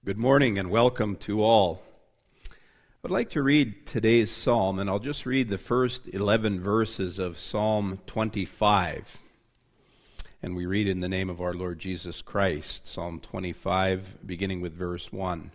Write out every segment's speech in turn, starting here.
Good morning and welcome to all. I'd like to read today's psalm, and I'll just read the first 11 verses of Psalm 25. And we read in the name of our Lord Jesus Christ, Psalm 25, beginning with verse 1.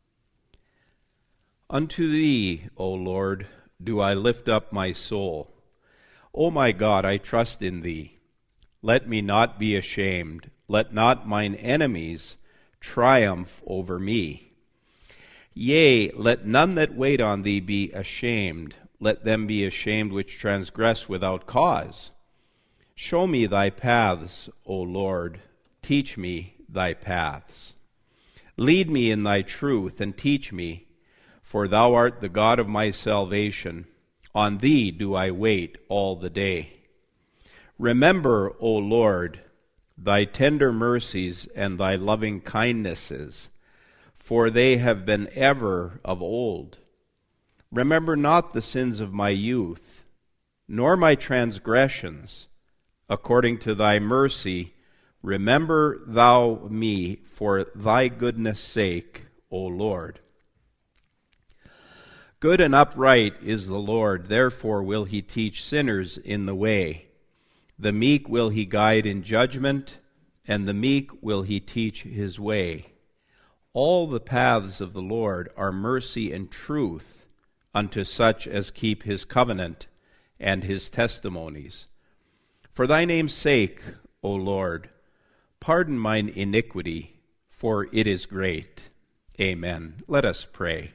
Unto thee, O Lord, do I lift up my soul. O my God, I trust in thee. Let me not be ashamed. Let not mine enemies triumph over me. Yea, let none that wait on thee be ashamed. Let them be ashamed which transgress without cause. Show me thy paths, O Lord. Teach me thy paths. Lead me in thy truth and teach me, for thou art the God of my salvation. On thee do I wait all the day. Remember, O Lord, thy tender mercies and thy loving kindnesses, for they have been ever of old. Remember not the sins of my youth, nor my transgressions. According to thy mercy, remember thou me for thy goodness' sake, O Lord. Good and upright is the Lord, therefore will he teach sinners in the way. The meek will he guide in judgment, and the meek will he teach his way. All the paths of the Lord are mercy and truth unto such as keep his covenant and his testimonies. For thy name's sake, O Lord, pardon mine iniquity, for it is great. Amen. Let us pray.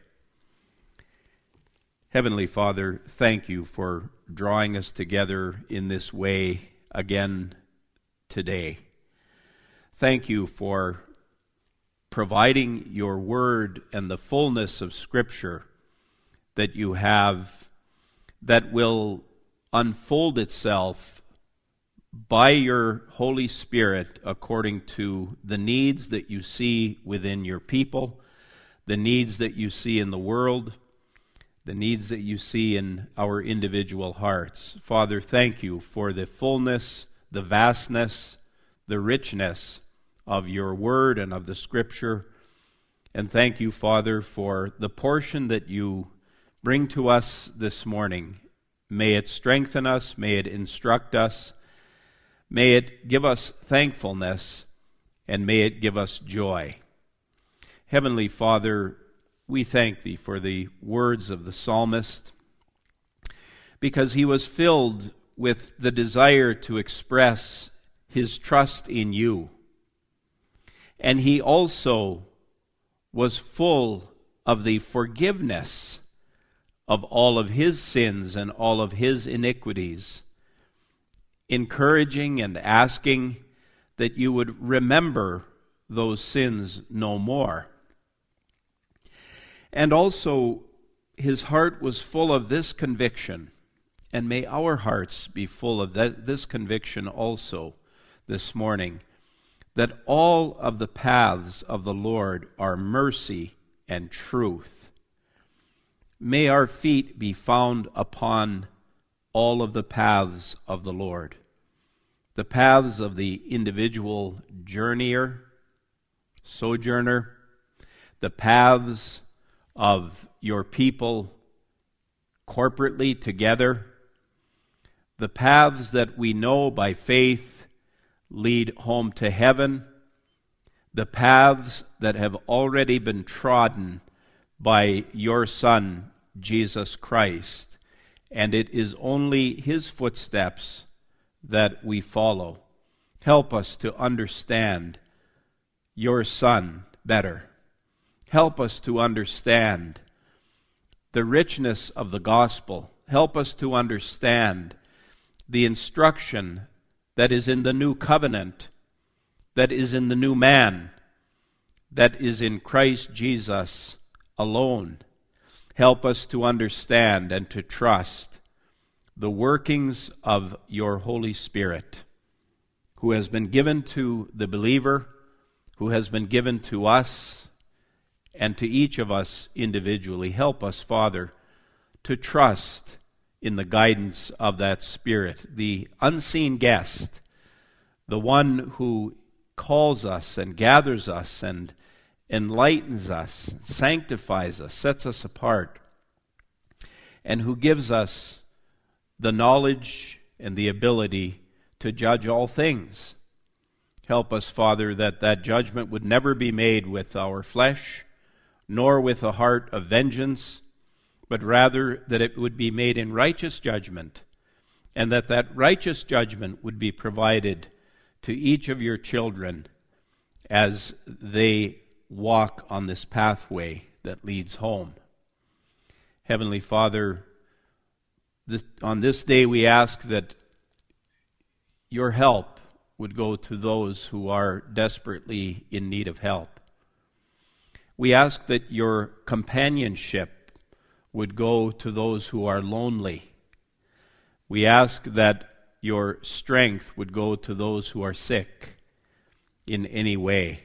Heavenly Father, thank you for drawing us together in this way again today. Thank you for providing your word and the fullness of Scripture that you have that will unfold itself by your Holy Spirit according to the needs that you see within your people, the needs that you see in the world, the needs that you see in our individual hearts. Father, thank you for the fullness, the vastness, the richness of your word and of the Scripture. And thank you, Father, for the portion that you bring to us this morning. May it strengthen us, may it instruct us, may it give us thankfulness, and may it give us joy. Heavenly Father, we thank thee for the words of the psalmist, because he was filled with the desire to express his trust in you. And he also was full of the forgiveness of all of his sins and all of his iniquities, encouraging and asking that you would remember those sins no more. And also, his heart was full of this conviction, and may our hearts be full of this conviction also this morning, that all of the paths of the Lord are mercy and truth. May our feet be found upon all of the paths of the Lord, the paths of the individual journeyer, sojourner, the paths of your people corporately together, the paths that we know by faith lead home to heaven, the paths that have already been trodden by your Son, Jesus Christ, and it is only his footsteps that we follow. Help us to understand your Son better. Help us to understand the richness of the gospel. Help us to understand the instruction that is in the new covenant, that is in the new man, that is in Christ Jesus alone. Help us to understand and to trust the workings of your Holy Spirit, who has been given to the believer, who has been given to us, and to each of us individually. Help us, Father, to trust in the guidance of that Spirit, the unseen guest, the one who calls us and gathers us and enlightens us, sanctifies us, sets us apart, and who gives us the knowledge and the ability to judge all things. Help us, Father, that judgment would never be made with our flesh, nor with a heart of vengeance, but rather that it would be made in righteous judgment, and that righteous judgment would be provided to each of your children as they walk on this pathway that leads home. Heavenly Father, on this day we ask that your help would go to those who are desperately in need of help. We ask that your companionship would go to those who are lonely. We ask that your strength would go to those who are sick in any way.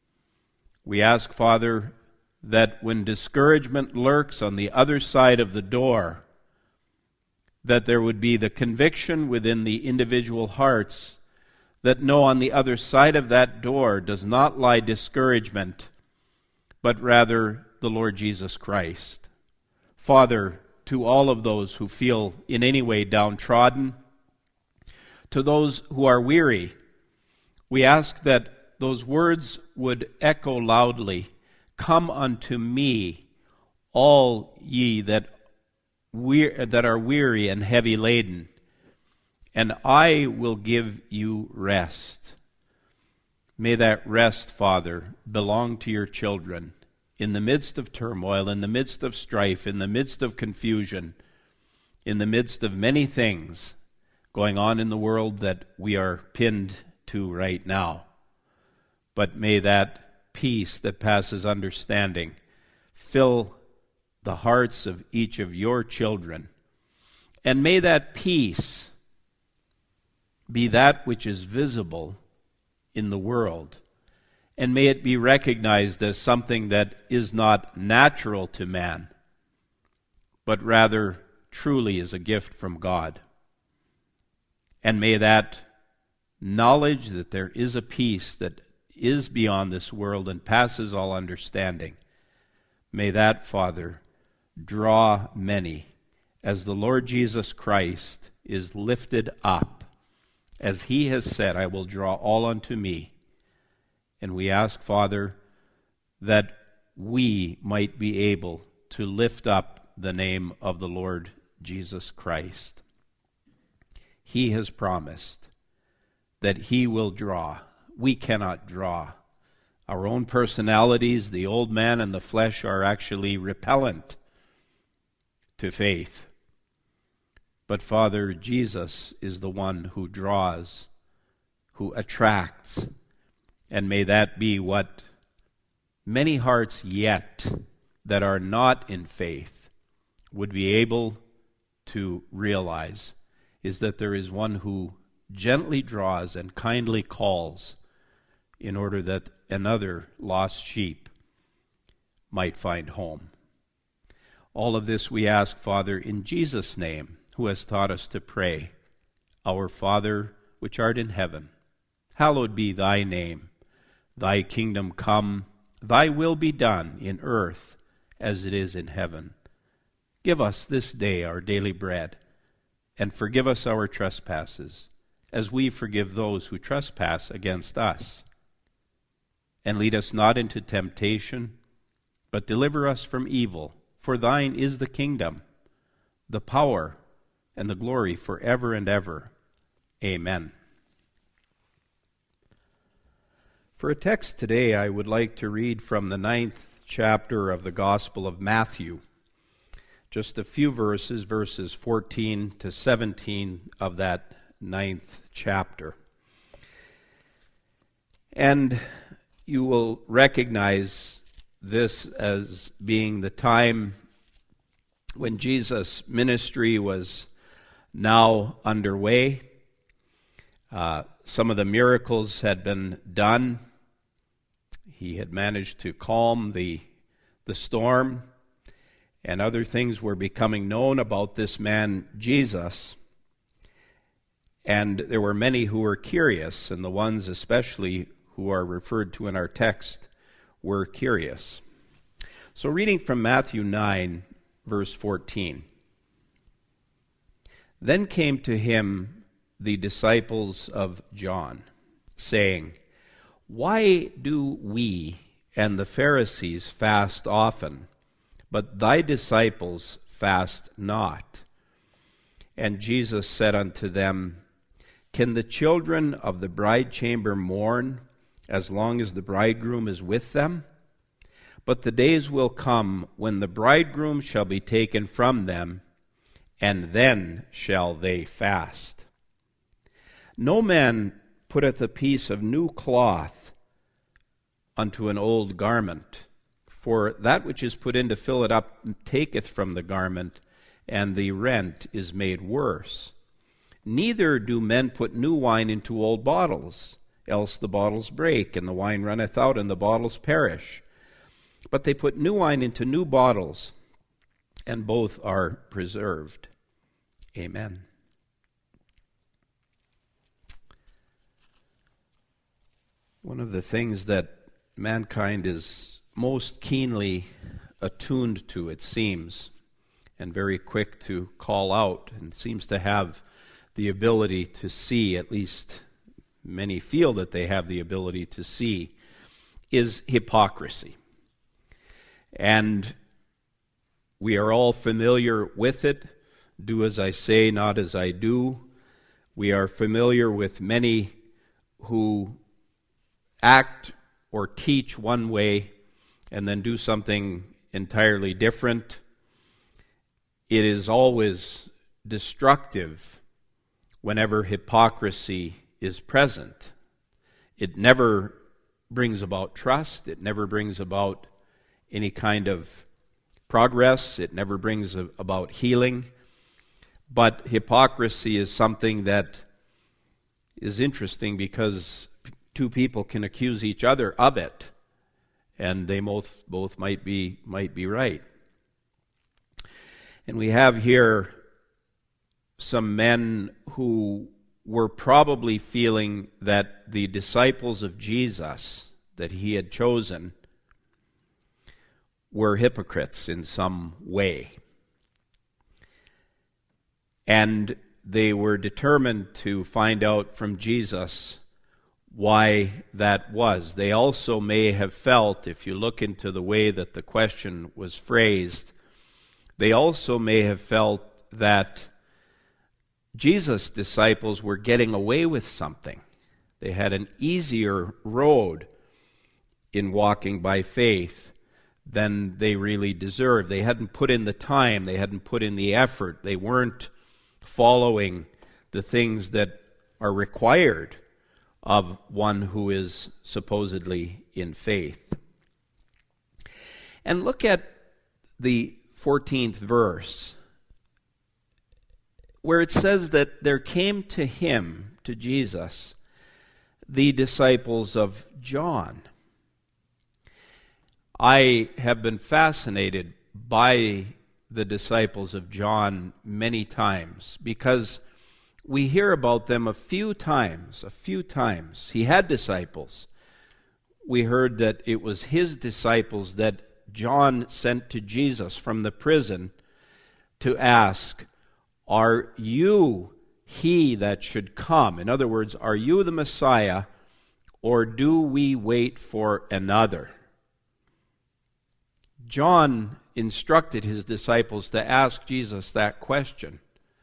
We ask, Father, that when discouragement lurks on the other side of the door, that there would be the conviction within the individual hearts that no, on the other side of that door does not lie discouragement, but rather the Lord Jesus Christ. Father, to all of those who feel in any way downtrodden, to those who are weary, we ask that those words would echo loudly, "Come unto me, all ye that are weary and heavy laden, and I will give you rest." May that rest, Father, belong to your children in the midst of turmoil, in the midst of strife, in the midst of confusion, in the midst of many things going on in the world that we are pinned to right now. But may that peace that passes understanding fill the hearts of each of your children. And may that peace be that which is visible in the world. And may it be recognized as something that is not natural to man, but rather truly is a gift from God. And may that knowledge that there is a peace that is beyond this world and passes all understanding, may that, Father, draw many as the Lord Jesus Christ is lifted up. As he has said, "I will draw all unto me." And we ask, Father, that we might be able to lift up the name of the Lord Jesus Christ. He has promised that he will draw. We cannot draw. Our own personalities, the old man and the flesh, are actually repellent to faith. But Father, Jesus is the one who draws, who attracts. And may that be what many hearts yet that are not in faith would be able to realize, is that there is one who gently draws and kindly calls in order that another lost sheep might find home. All of this we ask, Father, in Jesus' name, who has taught us to pray, "Our Father, which art in heaven, hallowed be thy name. Thy kingdom come, thy will be done in earth as it is in heaven. Give us this day our daily bread, and forgive us our trespasses, as we forgive those who trespass against us. And lead us not into temptation, but deliver us from evil. For thine is the kingdom, the power, and the glory forever and ever. Amen." For a text today, I would like to read from the 9th chapter of the Gospel of Matthew. Just a few verses, verses 14 to 17 of that 9th chapter. And you will recognize this as being the time when Jesus' ministry was now underway. Some of the miracles had been done. He had managed to calm the storm, and other things were becoming known about this man, Jesus. And there were many who were curious, and the ones especially who are referred to in our text were curious. So reading from Matthew 9, verse 14. Then came to him the disciples of John, saying, Why do we and the Pharisees fast often, but thy disciples fast not? And Jesus said unto them, Can the children of the bride chamber mourn as long as the bridegroom is with them? But the days will come when the bridegroom shall be taken from them, and then shall they fast. No man putteth a piece of new cloth unto an old garment, for that which is put in to fill it up taketh from the garment, and the rent is made worse. Neither do men put new wine into old bottles, else the bottles break, and the wine runneth out, and the bottles perish. But they put new wine into new bottles, and both are preserved. Amen. One of the things that mankind is most keenly attuned to, it seems, and very quick to call out, and seems to have the ability to see, at least many feel that they have the ability to see, is hypocrisy. And we are all familiar with it. Do as I say, not as I do. We are familiar with many who act or teach one way and then do something entirely different. It is always destructive whenever hypocrisy is present. It never brings about trust. It never brings about any kind of progress. It never brings about healing. But hypocrisy is something that is interesting because two people can accuse each other of it, and they both might be right. And we have here some men who were probably feeling that the disciples of Jesus that he had chosen were hypocrites in some way. And they were determined to find out from Jesus why that was. They also may have felt, if you look into the way that the question was phrased, they also may have felt that Jesus' disciples were getting away with something. They had an easier road in walking by faith than they really deserved. They hadn't put in the time. They hadn't put in the effort. They weren't following the things that are required of one who is supposedly in faith. And look at the 14th verse, where it says that there came to him, to Jesus, the disciples of John. I have been fascinated by the disciples of John many times because we hear about them a few times. He had disciples. We heard that it was his disciples that John sent to Jesus from the prison to ask, "Are you he that should come?" In other words, are you the Messiah, or do we wait for another? John instructed his disciples to ask Jesus that question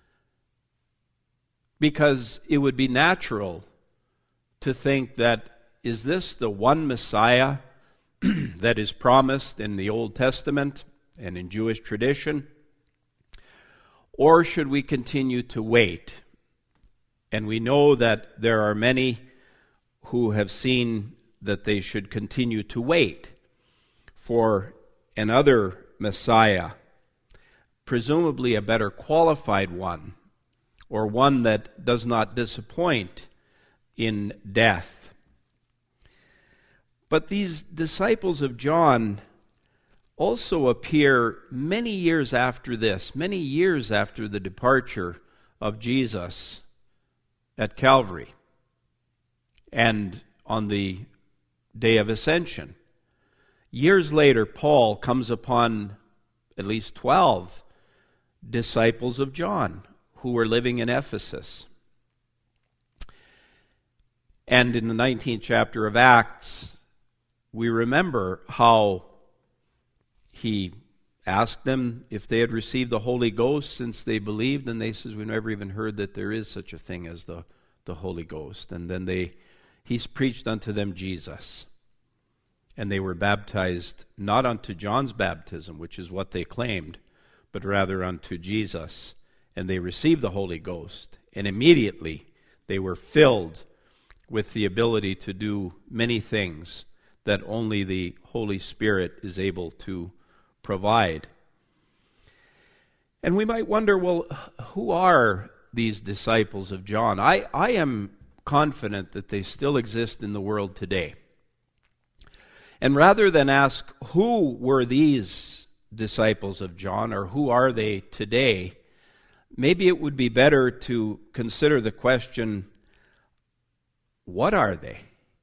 because it would be natural to think that, is this the one Messiah that is promised in the Old Testament and in Jewish tradition? Or should we continue to wait? And we know that there are many who have seen that they should continue to wait for another Messiah, presumably a better qualified one, or one that does not disappoint in death. But these disciples of John also appear many years after this, many years after the departure of Jesus at Calvary and on the day of Ascension. Years later, Paul comes upon at least 12 disciples of John who were living in Ephesus. And in the 19th chapter of Acts, we remember how he asked them if they had received the Holy Ghost since they believed, and they says, "We've never even heard that there is such a thing as the Holy Ghost." And then he's preached unto them Jesus. And they were baptized not unto John's baptism, which is what they claimed, but rather unto Jesus. And they received the Holy Ghost. And immediately they were filled with the ability to do many things that only the Holy Spirit is able to provide. And we might wonder, well, who are these disciples of John? I am confident that they still exist in the world today. And rather than ask who were these disciples of John or who are they today, maybe it would be better to consider the question, what are they?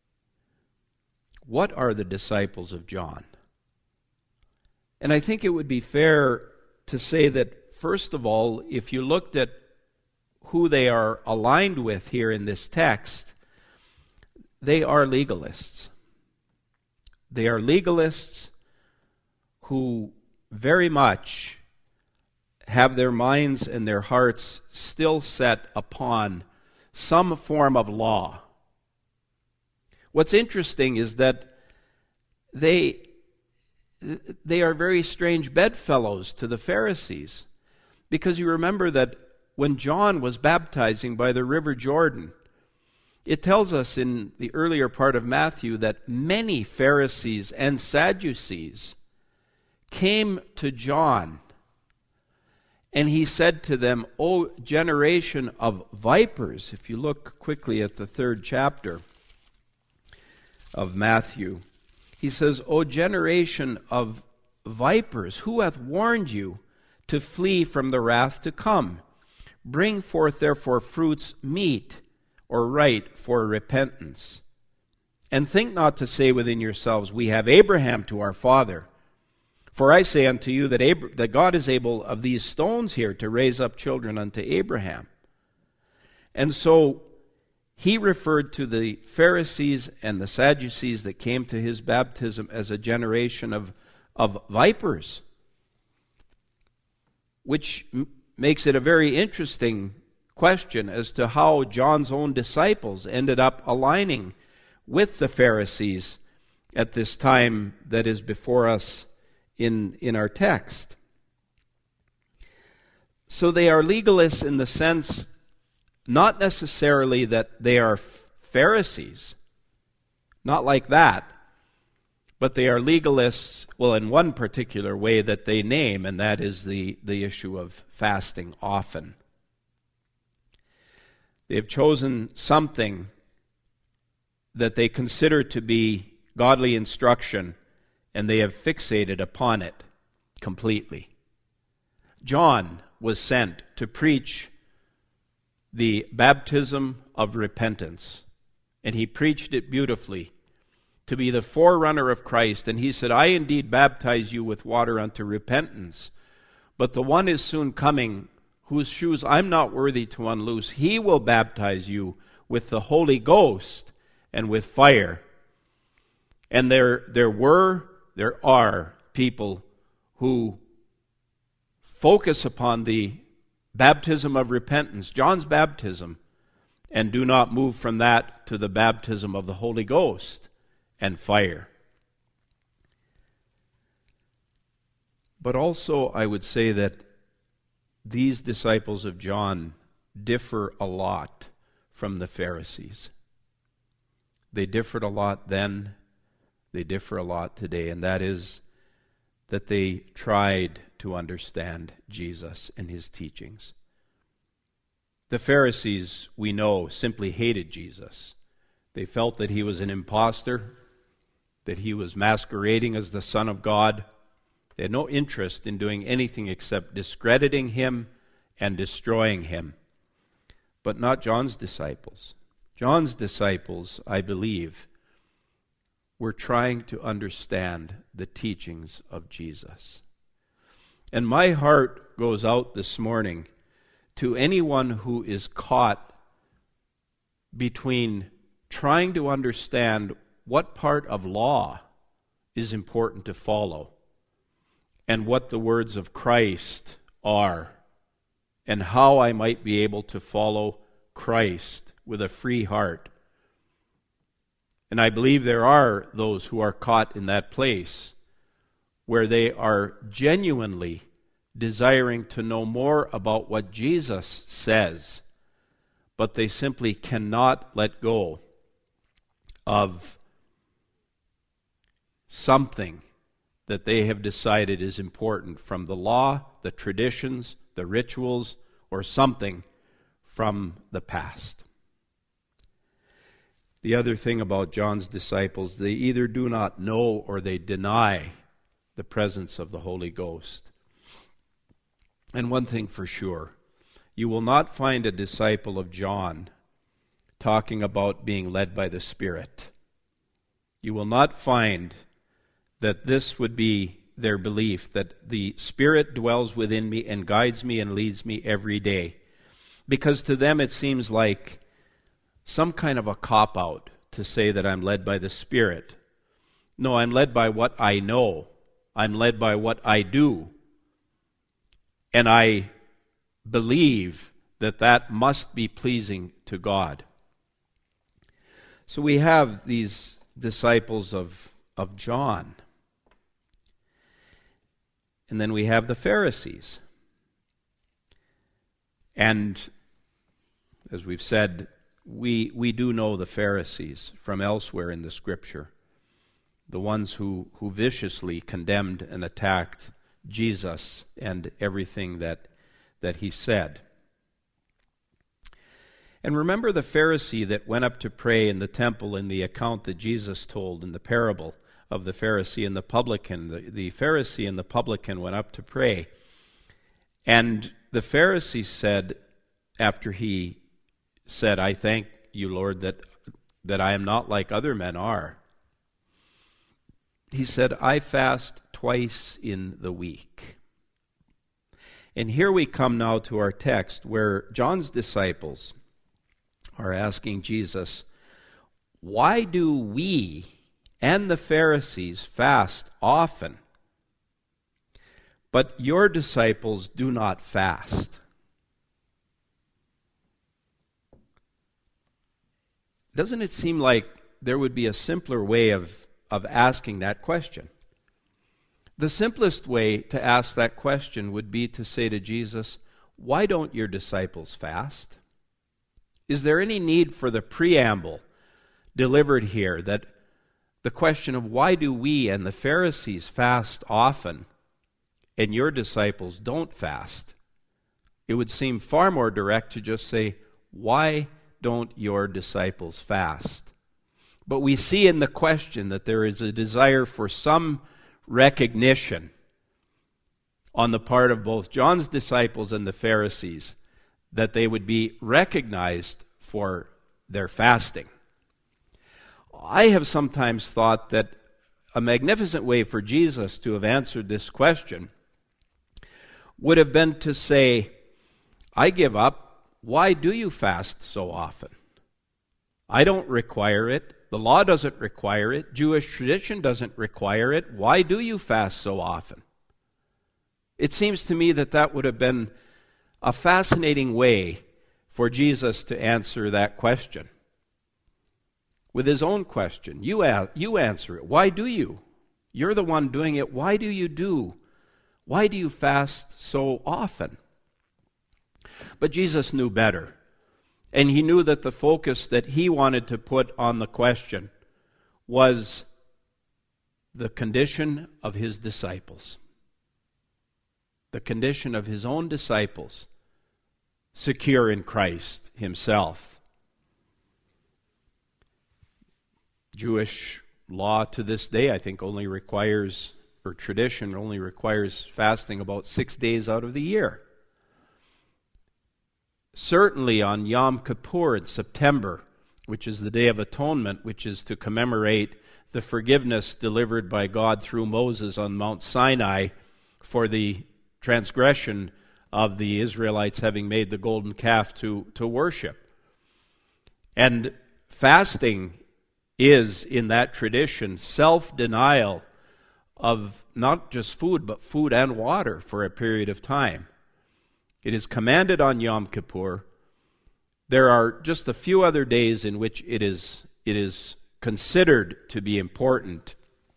What are the disciples of John? And I think it would be fair to say that, first of all, if you looked at who they are aligned with here in this text, they are legalists. They are legalists who very much have their minds and their hearts still set upon some form of law. What's interesting is that they are very strange bedfellows to the Pharisees, because you remember that when John was baptizing by the river Jordan, it tells us in the earlier part of Matthew that many Pharisees and Sadducees came to John, and he said to them, "O generation of vipers," if you look quickly at the 3rd chapter of Matthew, he says, "O generation of vipers, who hath warned you to flee from the wrath to come? Bring forth therefore fruits meet or right for repentance. And think not to say within yourselves, We have Abraham to our father. For I say unto you that God is able of these stones here to raise up children unto Abraham." And so he referred to the Pharisees and the Sadducees that came to his baptism as a generation of vipers, which makes it a very interesting question as to how John's own disciples ended up aligning with the Pharisees at this time that is before us in our text. So they are legalists in the sense, not necessarily that they are Pharisees, not like that, but they are legalists, well, in one particular way that they name, and that is the issue of fasting often. They have chosen something that they consider to be godly instruction, and they have fixated upon it completely. John was sent to preach the baptism of repentance, and he preached it beautifully, to be the forerunner of Christ. And he said, "I indeed baptize you with water unto repentance, but the one is soon coming, whose shoes I'm not worthy to unloose. He will baptize you with the Holy Ghost and with fire." And there are people who focus upon the baptism of repentance, John's baptism, and do not move from that to the baptism of the Holy Ghost and fire. But also, I would say that these disciples of John differ a lot from the Pharisees. They differed a lot then, they differ a lot today, and that is that they tried to understand Jesus and his teachings. The Pharisees, we know, simply hated Jesus. They felt that he was an impostor, that he was masquerading as the Son of God. They had no interest in doing anything except discrediting him and destroying him. But not John's disciples. John's disciples, I believe, we're trying to understand the teachings of Jesus. And my heart goes out this morning to anyone who is caught between trying to understand what part of law is important to follow and what the words of Christ are, and how I might be able to follow Christ with a free heart. And I believe there are those who are caught in that place where they are genuinely desiring to know more about what Jesus says, but they simply cannot let go of something that they have decided is important from the law, the traditions, the rituals, or something from the past. The other thing about John's disciples, they either do not know or they deny the presence of the Holy Ghost. And one thing for sure, you will not find a disciple of John talking about being led by the Spirit. You will not find that this would be their belief, that the Spirit dwells within me and guides me and leads me every day. Because to them it seems like some kind of a cop-out to say that I'm led by the Spirit. No, I'm led by what I know. I'm led by what I do. And I believe that that must be pleasing to God. So we have these disciples of John. And then we have the Pharisees. And as we've said, we do know the Pharisees from elsewhere in the Scripture, the ones who viciously condemned and attacked Jesus and everything that he said. And remember the Pharisee that went up to pray in the temple in the account that Jesus told in the parable of the Pharisee and the publican. The Pharisee and the publican went up to pray. And the Pharisee said, after he said, I thank you, Lord, that I am not like other men are. He said, I fast twice in the week. And here we come now to our text where John's disciples are asking Jesus, why do we and the Pharisees fast often, but your disciples do not fast? Doesn't it seem like there would be a simpler way of asking that question? The simplest way to ask that question would be to say to Jesus, why don't your disciples fast? Is there any need for the preamble delivered here, that the question of why do we and the Pharisees fast often and your disciples don't fast? It would seem far more direct to just say, why don't your disciples fast? But we see in the question that there is a desire for some recognition on the part of both John's disciples and the Pharisees that they would be recognized for their fasting. I have sometimes thought that a magnificent way for Jesus to have answered this question would have been to say, I give up. Why do you fast so often? I don't require it. The law doesn't require it. Jewish tradition doesn't require it. Why do you fast so often? It seems to me that would have been a fascinating way for Jesus to answer that question. With his own question, you answer it. Why do you? You're the one doing it. Why do you fast so often? But Jesus knew better. And he knew that the focus that he wanted to put on the question was the condition of his disciples. The condition of his own disciples, secure in Christ himself. Jewish law to this day, I think, only requires, or tradition only requires fasting about 6 days out of the year. Certainly on Yom Kippur in September, which is the Day of Atonement, which is to commemorate the forgiveness delivered by God through Moses on Mount Sinai for the transgression of the Israelites having made the golden calf to worship. And fasting is, in that tradition, self-denial of not just food, but food and water for a period of time. It is commanded on Yom Kippur. There are just a few other days in which it is considered to be important.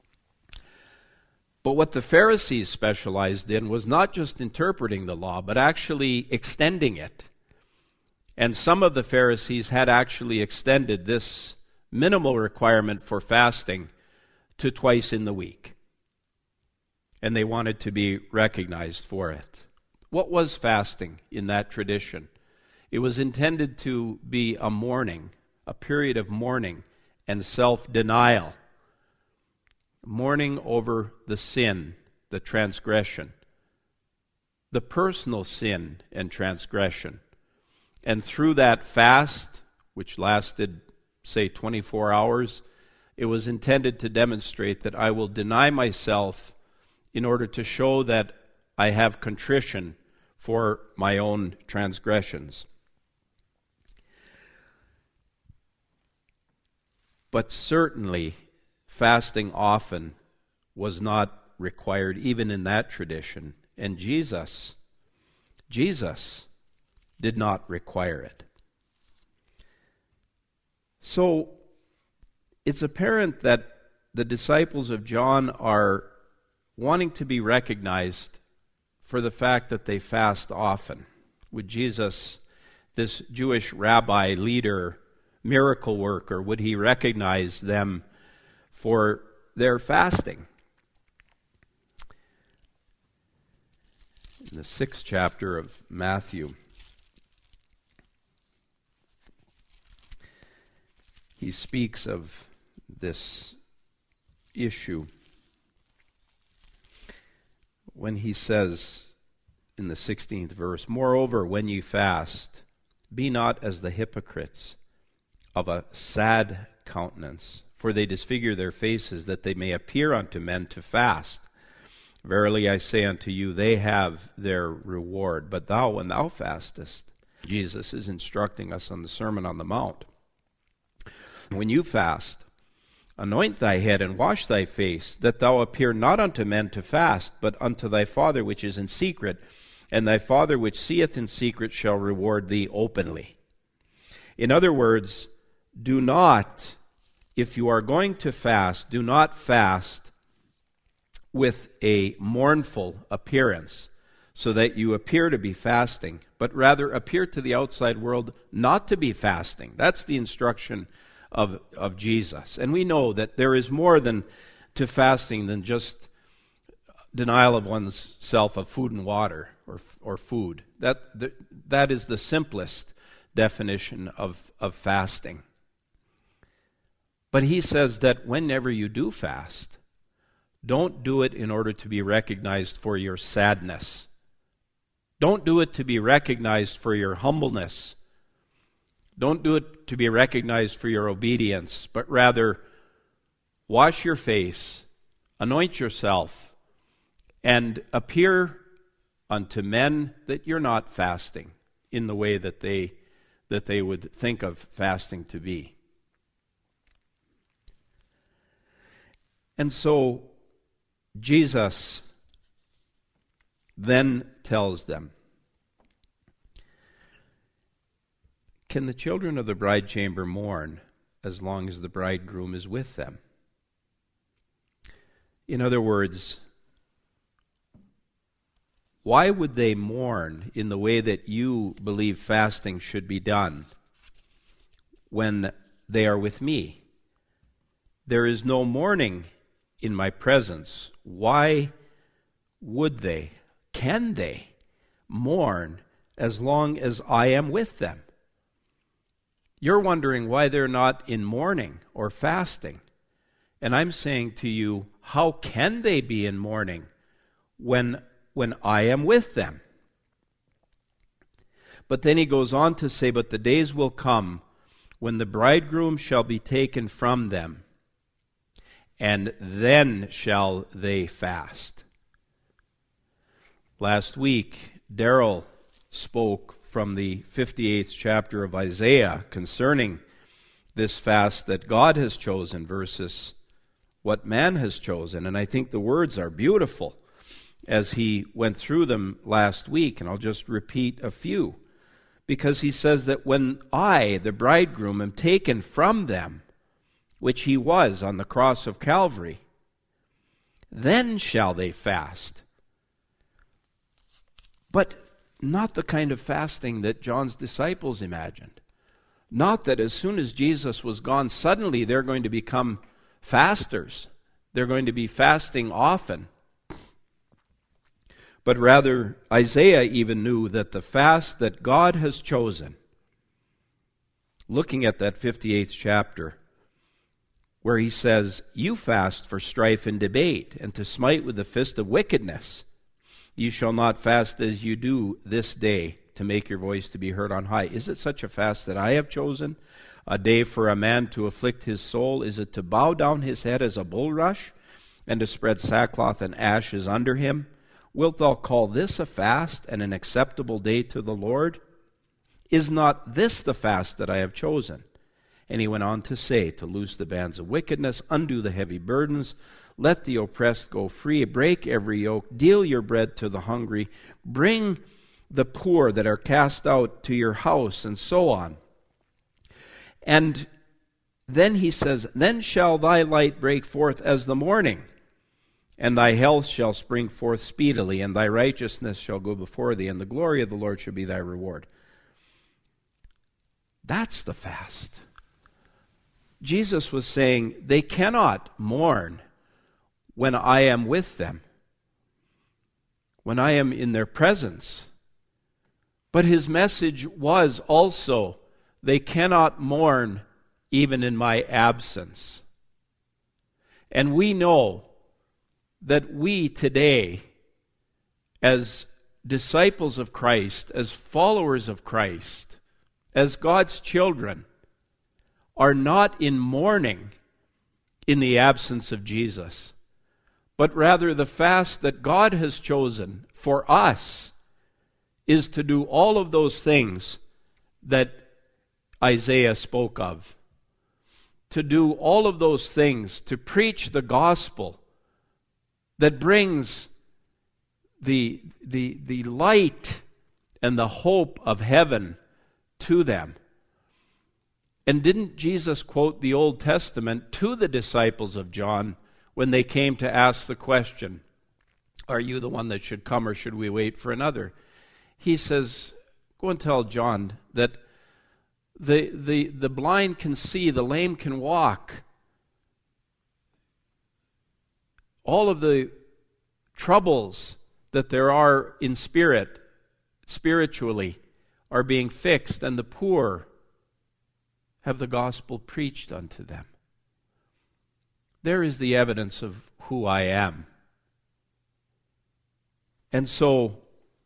But what the Pharisees specialized in was not just interpreting the law, but actually extending it. And some of the Pharisees had actually extended this minimal requirement for fasting to twice in the week. And they wanted to be recognized for it. What was fasting in that tradition? It was intended to be a mourning, a period of mourning and self-denial. Mourning over the sin, the transgression, the personal sin and transgression. And through that fast, which lasted, say, 24 hours, it was intended to demonstrate that I will deny myself in order to show that I have contrition for my own transgressions. But certainly, fasting often was not required even in that tradition. And Jesus did not require it. So, it's apparent that the disciples of John are wanting to be recognized for the fact that they fast often. Would Jesus, this Jewish rabbi, leader, miracle worker, would he recognize them for their fasting? In the 6th chapter of Matthew, he speaks of this issue when he says in the 16th verse, "Moreover, when ye fast, be not as the hypocrites of a sad countenance, for they disfigure their faces, that they may appear unto men to fast. Verily I say unto you, they have their reward. But thou, when thou fastest," Jesus is instructing us on the Sermon on the Mount, "when you fast, anoint thy head and wash thy face, that thou appear not unto men to fast, but unto thy Father which is in secret, and thy Father which seeth in secret shall reward thee openly." In other words, do not, if you are going to fast, do not fast with a mournful appearance so that you appear to be fasting, but rather appear to the outside world not to be fasting. That's the instruction of Jesus. And we know that there is more to fasting than just denial of one's self of food and water or food. That is the simplest definition of fasting. But he says that whenever you do fast, don't do it in order to be recognized for your sadness. Don't do it to be recognized for your humbleness. Don't do it to be recognized for your obedience, but rather wash your face, anoint yourself, and appear unto men that you're not fasting in the way that they would think of fasting to be. And so Jesus then tells them, "Can the children of the bride chamber mourn as long as the bridegroom is with them?" In other words, why would they mourn in the way that you believe fasting should be done when they are with me? There is no mourning in my presence. Why would they, can they mourn as long as I am with them? You're wondering why they're not in mourning or fasting. And I'm saying to you, how can they be in mourning when I am with them? But then he goes on to say, "But the days will come when the bridegroom shall be taken from them, and then shall they fast. Last week, Daryl spoke from the 58th chapter of Isaiah concerning this fast that God has chosen versus what man has chosen. And I think the words are beautiful as he went through them last week, and I'll just repeat a few. Because he says that when I, the bridegroom, am taken from them, which he was on the cross of Calvary, then shall they fast. But not the kind of fasting that John's disciples imagined. Not that as soon as Jesus was gone, suddenly they're going to become fasters. They're going to be fasting often. But rather, Isaiah even knew that the fast that God has chosen, looking at that 58th chapter, where he says, you fast for strife and debate, and to smite with the fist of wickedness. You shall not fast as you do this day, to make your voice to be heard on high. Is it such a fast that I have chosen? A day for a man to afflict his soul? Is it to bow down his head as a bulrush, and to spread sackcloth and ashes under him? Wilt thou call this a fast and an acceptable day to the Lord? Is not this the fast that I have chosen? And he went on to say, to loose the bands of wickedness, undo the heavy burdens, let the oppressed go free, break every yoke, deal your bread to the hungry, bring the poor that are cast out to your house, and so on. And then he says, then shall thy light break forth as the morning, and thy health shall spring forth speedily, and thy righteousness shall go before thee, and the glory of the Lord shall be thy reward. That's the fast. Jesus was saying, they cannot mourn when I am with them, when I am in their presence. But his message was also, they cannot mourn even in my absence. And we know that we today, as disciples of Christ, as followers of Christ, as God's children, are not in mourning in the absence of Jesus, but rather the fast that God has chosen for us is to do all of those things that Isaiah spoke of. To do all of those things, to preach the gospel that brings the light and the hope of heaven to them. And didn't Jesus quote the Old Testament to the disciples of John when they came to ask the question, are you the one that should come, or should we wait for another? He says, go and tell John that the blind can see, the lame can walk. All of the troubles that there are in spiritually, are being fixed, and the poor have the gospel preached unto them. There is the evidence of who I am. And so,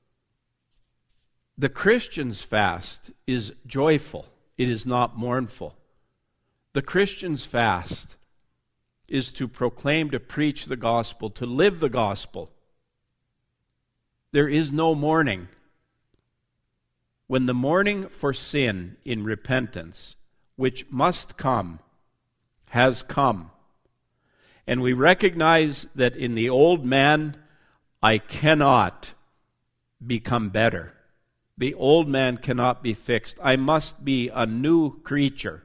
the Christian's fast is joyful. It is not mournful. The Christian's fast is to proclaim, to preach the gospel, to live the gospel. There is no mourning. When the mourning for sin in repentance, which must come, has come, and we recognize that in the old man, I cannot become better. The old man cannot be fixed. I must be a new creature.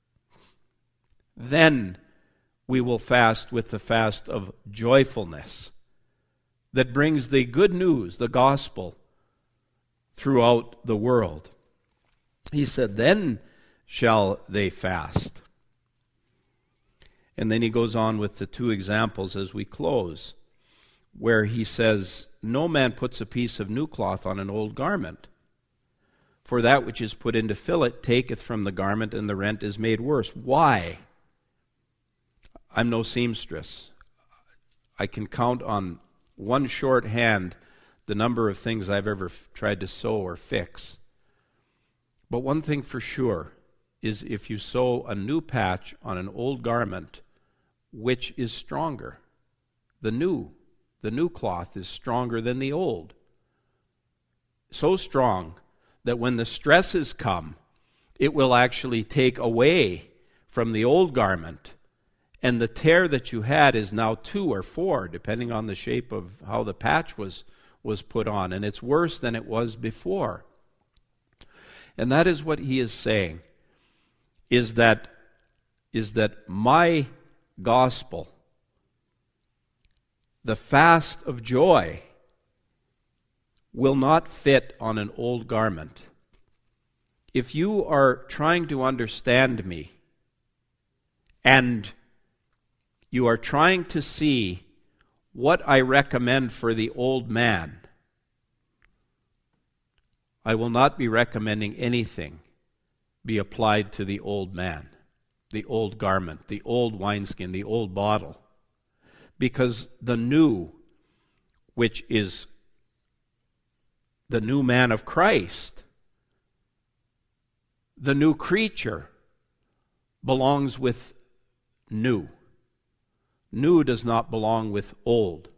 Then we will fast with the fast of joyfulness that brings the good news, the gospel, throughout the world. He said, then shall they fast. And then he goes on with the two examples as we close, where he says, no man puts a piece of new cloth on an old garment. For that which is put in to fill it taketh from the garment, and the rent is made worse. Why? I'm no seamstress. I can count on one short hand the number of things I've ever tried to sew or fix. But one thing for sure is if you sew a new patch on an old garment, which is stronger? The new. The new cloth is stronger than the old. So strong that when the stresses come, it will actually take away from the old garment. And the tear that you had is now 2 or 4, depending on the shape of how the patch was put on. And it's worse than it was before. And that is what he is saying, is that my gospel, the fast of joy, will not fit on an old garment. If you are trying to understand me and you are trying to see what I recommend for the old man, I will not be recommending anything be applied to the old man, the old garment, the old wineskin, the old bottle. Because the new, which is the new man of Christ, the new creature, belongs with new. New does not belong with old.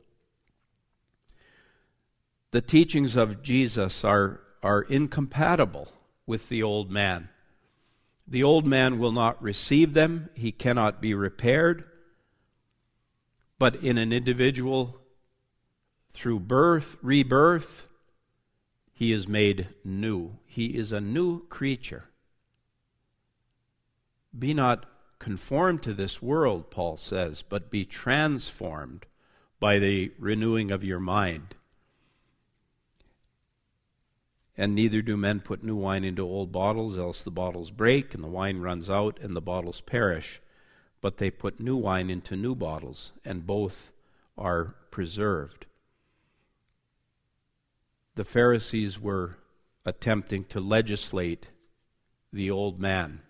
The teachings of Jesus are incompatible with the old man. The old man will not receive them. He cannot be repaired. But in an individual, through rebirth, he is made new. He is a new creature. Be not conformed to this world, Paul says, but be transformed by the renewing of your mind. And neither do men put new wine into old bottles, else the bottles break, and the wine runs out, and the bottles perish. But they put new wine into new bottles, and both are preserved. The Pharisees were attempting to legislate the old man.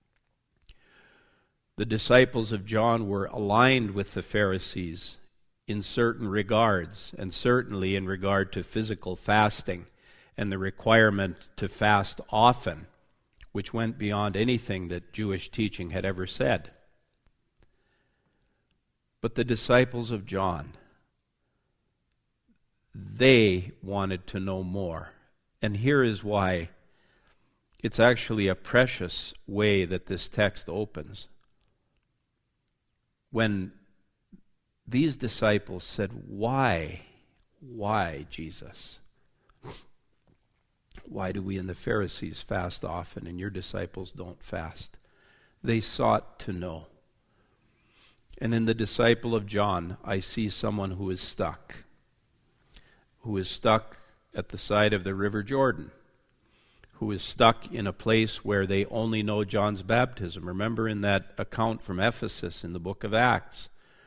The disciples of John were aligned with the Pharisees in certain regards, and certainly in regard to physical fasting and the requirement to fast often, which went beyond anything that Jewish teaching had ever said. But the disciples of John, they wanted to know more. And here is why it's actually a precious way that this text opens. When these disciples said, Why, Jesus? Why do we and the Pharisees fast often and your disciples don't fast? They sought to know. And in the disciple of John, I see someone who is stuck at the side of the River Jordan, who is stuck in a place where they only know John's baptism. Remember in that account from Ephesus in the book of Acts,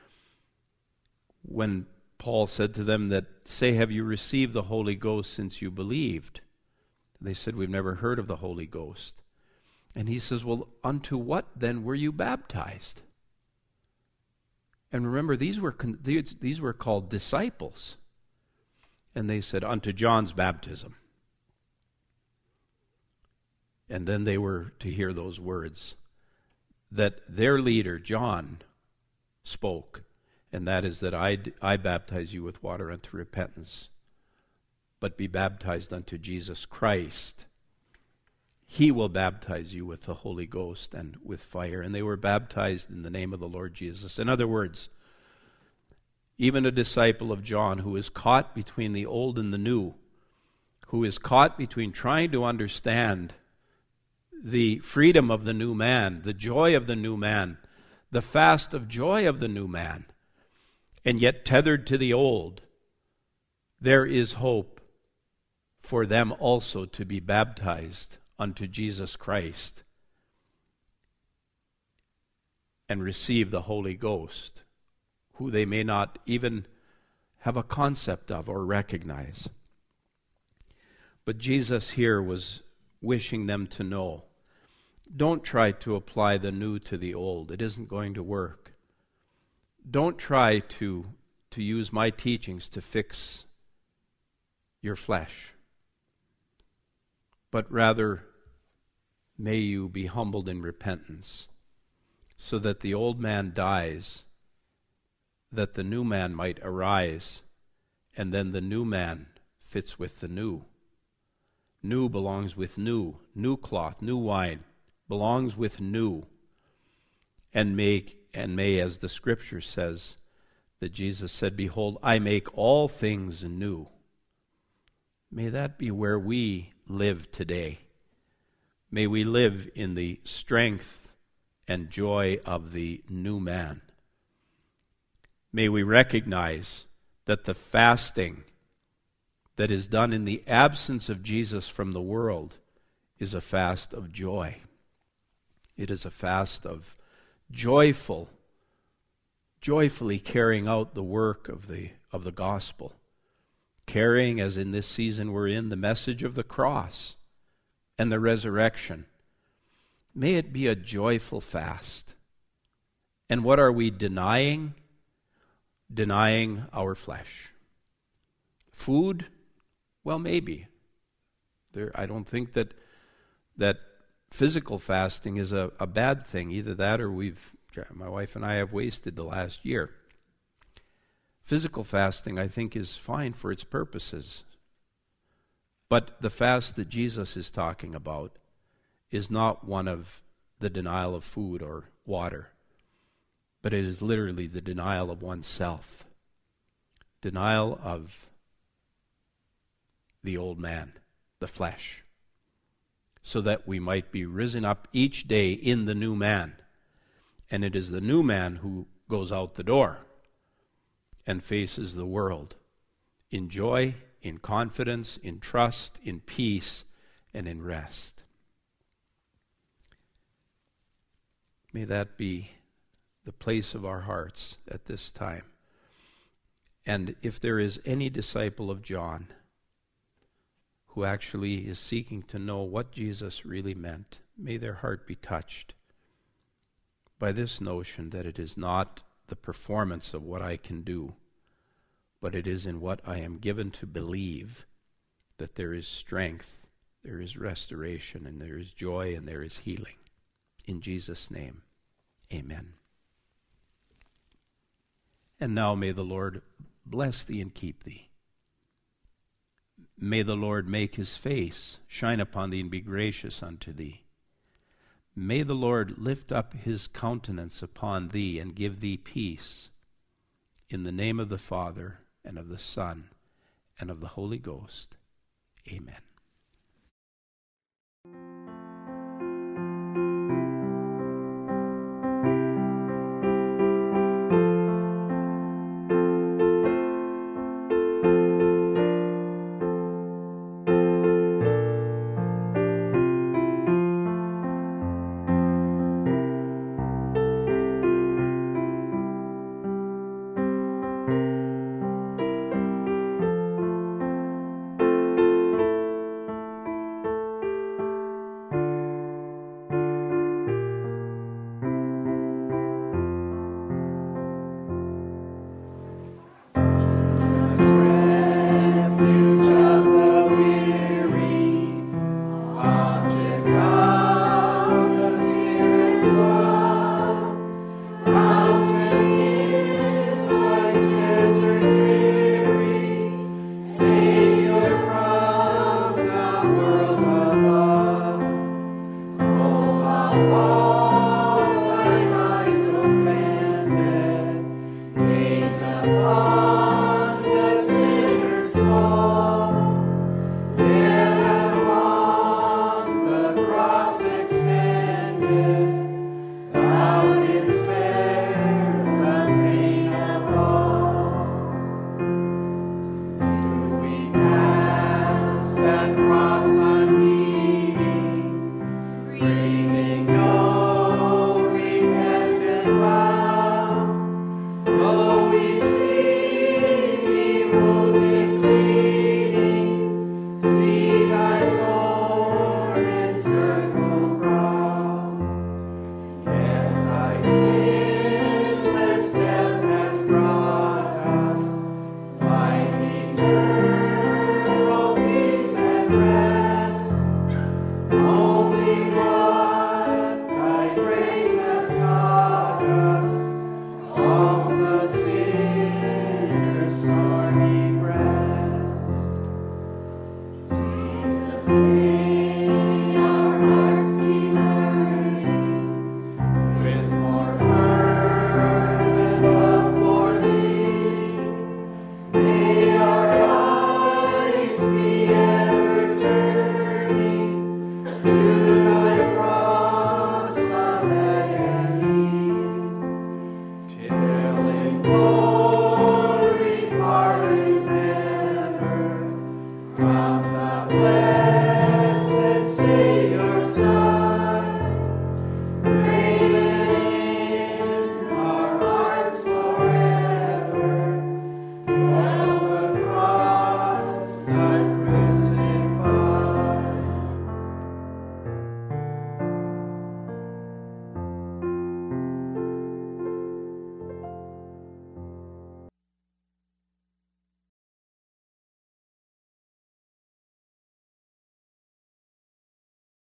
when Paul said to them that, say, have you received the Holy Ghost since you believed? They said, we've never heard of the Holy Ghost. And he says, well, unto what then were you baptized? And remember, these were called disciples. And they said, unto John's baptism. And then they were to hear those words that their leader, John, spoke. And that is that I baptize you with water unto repentance, but be baptized unto Jesus Christ. He will baptize you with the Holy Ghost and with fire. And they were baptized in the name of the Lord Jesus. In other words, even a disciple of John who is caught between the old and the new, who is caught between trying to understand the freedom of the new man, the joy of the new man, the fast of joy of the new man, and yet tethered to the old, there is hope for them also to be baptized unto Jesus Christ and receive the Holy Ghost, who they may not even have a concept of or recognize. But Jesus here was wishing them to know, don't try to apply the new to the old. It isn't going to work. Don't try to use my teachings to fix your flesh. But rather, may you be humbled in repentance, so that the old man dies that the new man might arise, and then the new man fits with the new. New belongs with new. New cloth, new wine belongs with new. And may, as the scripture says, that Jesus said, "Behold, I make all things new." May that be where we live today. May we live in the strength and joy of the new man. May we recognize that the fasting that is done in the absence of Jesus from the world is a fast of joy. It is a fast of joyfully carrying out the work of the gospel. Carrying, as in this season we're in, the message of the cross and the resurrection. May it be a joyful fast. And what are we denying? Denying our flesh. Food? Well, maybe. I don't think that physical fasting is a bad thing. Either that or my wife and I have wasted the last year. Physical fasting, I think, is fine for its purposes. But the fast that Jesus is talking about is not one of the denial of food or water, but it is literally the denial of oneself. Denial of the old man, the flesh, so that we might be risen up each day in the new man. And it is the new man who goes out the door and faces the world in joy, in confidence, in trust, in peace, and in rest. May that be the place of our hearts at this time. And if there is any disciple of John who actually is seeking to know what Jesus really meant, may their heart be touched by this notion that it is not the performance of what I can do, but it is in what I am given to believe that there is strength, there is restoration, and there is joy, and there is healing. In Jesus' name, amen. And now may the Lord bless thee and keep thee. May the Lord make his face shine upon thee and be gracious unto thee. May the Lord lift up his countenance upon thee and give thee peace. In the name of the Father, and of the Son, and of the Holy Ghost. Amen.